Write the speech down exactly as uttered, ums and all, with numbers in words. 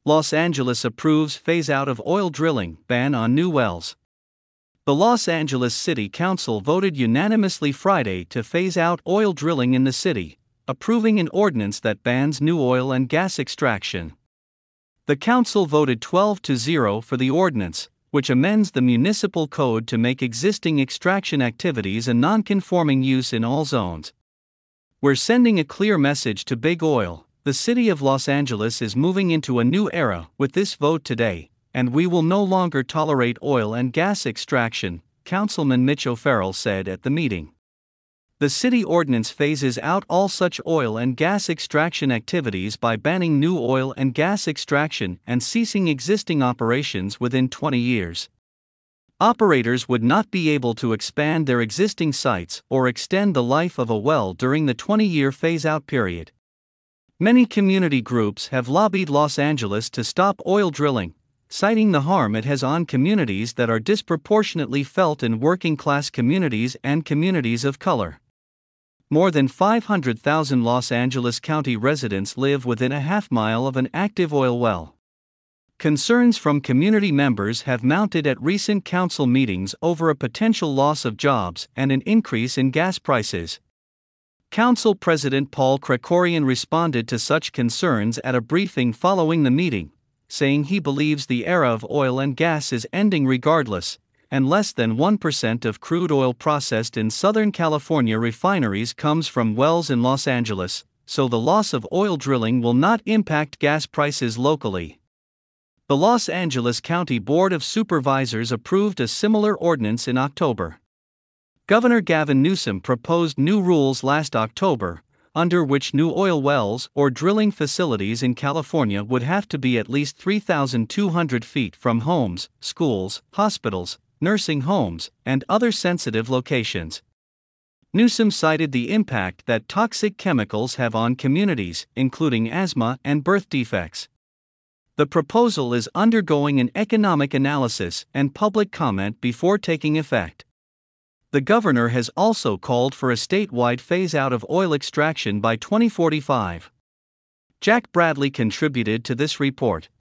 Los Angeles approves phase-out of oil drilling, ban on new wells. The Los Angeles City Council voted unanimously Friday to phase out oil drilling in the city, approving an ordinance that bans new oil and gas extraction. The council voted twelve to zero for the ordinance, which amends the municipal code to make existing extraction activities a non-conforming use in all zones. "We're sending a clear message to Big Oil. The city of Los Angeles is moving into a new era with this vote today, and we will no longer tolerate oil and gas extraction," Councilman Mitch O'Farrell said at the meeting. The city ordinance phases out all such oil and gas extraction activities by banning new oil and gas extraction and ceasing existing operations within twenty years. Operators would not be able to expand their existing sites or extend the life of a well during the twenty-year phase-out period. Many community groups have lobbied Los Angeles to stop oil drilling, citing the harm it has on communities that are disproportionately felt in working-class communities and communities of color. More than five hundred thousand Los Angeles County residents live within a half mile of an active oil well. Concerns from community members have mounted at recent council meetings over a potential loss of jobs and an increase in gas prices. Council President Paul Krikorian responded to such concerns at a briefing following the meeting, saying he believes the era of oil and gas is ending regardless, and less than one percent of crude oil processed in Southern California refineries comes from wells in Los Angeles, so the loss of oil drilling will not impact gas prices locally. The Los Angeles County Board of Supervisors approved a similar ordinance in October. Governor Gavin Newsom proposed new rules last October, under which new oil wells or drilling facilities in California would have to be at least three thousand two hundred feet from homes, schools, hospitals, nursing homes, and other sensitive locations. Newsom cited the impact that toxic chemicals have on communities, including asthma and birth defects. The proposal is undergoing an economic analysis and public comment before taking effect. The governor has also called for a statewide phase-out of oil extraction by twenty forty-five. Jack Bradley contributed to this report.